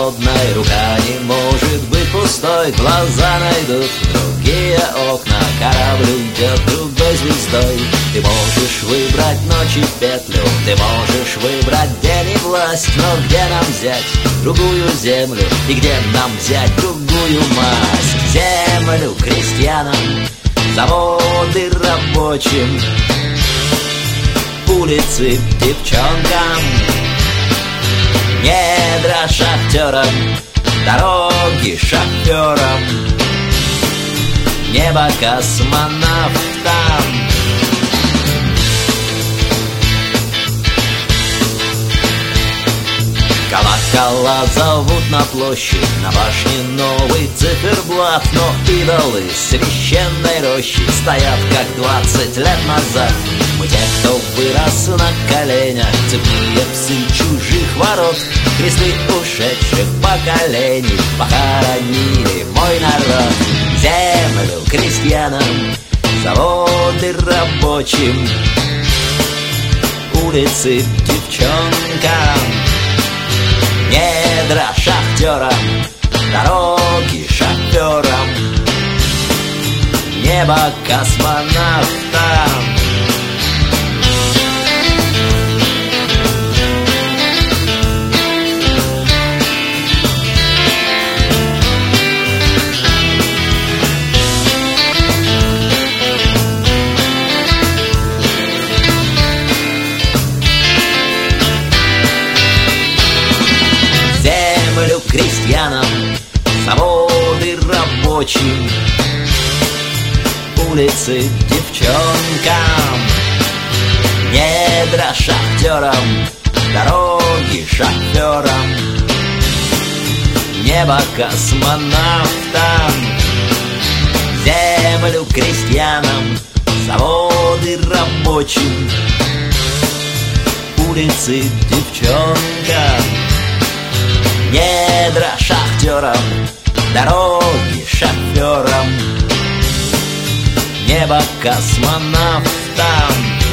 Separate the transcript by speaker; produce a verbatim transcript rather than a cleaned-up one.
Speaker 1: свободной. Рука не может быть пустой, глаза найдут другие окна. Корабль уйдет другой звездой. Ты можешь выбрать ночь и петлю, ты можешь выбрать день и власть. Но где нам взять другую землю и где нам взять другую масть? Землю крестьянам, заводы рабочим, улицы девчонкам, недра шахтерам, дороги шоферам, небо космонавтам. Колокола зовут на площадь, на башне новый циферблат. Но идолы священной рощи стоят, как двадцать лет назад. Мы те, кто вырос на коленях, цепные псы чужих ворот. Кресты ушедших поколений похоронили мой народ. Землю крестьянам, заводы рабочим, улицы девчонкам, недра шахтерам, дороги шоферам, небо космонавтам. Крестьянам, заводы рабочим, улицы девчонкам, недра шахтерам, дороги шоферам, небо космонавтам. Землю крестьянам, заводы рабочим, улицы девчонкам, недра шахтерам, дороги шоферам, небо космонавтам.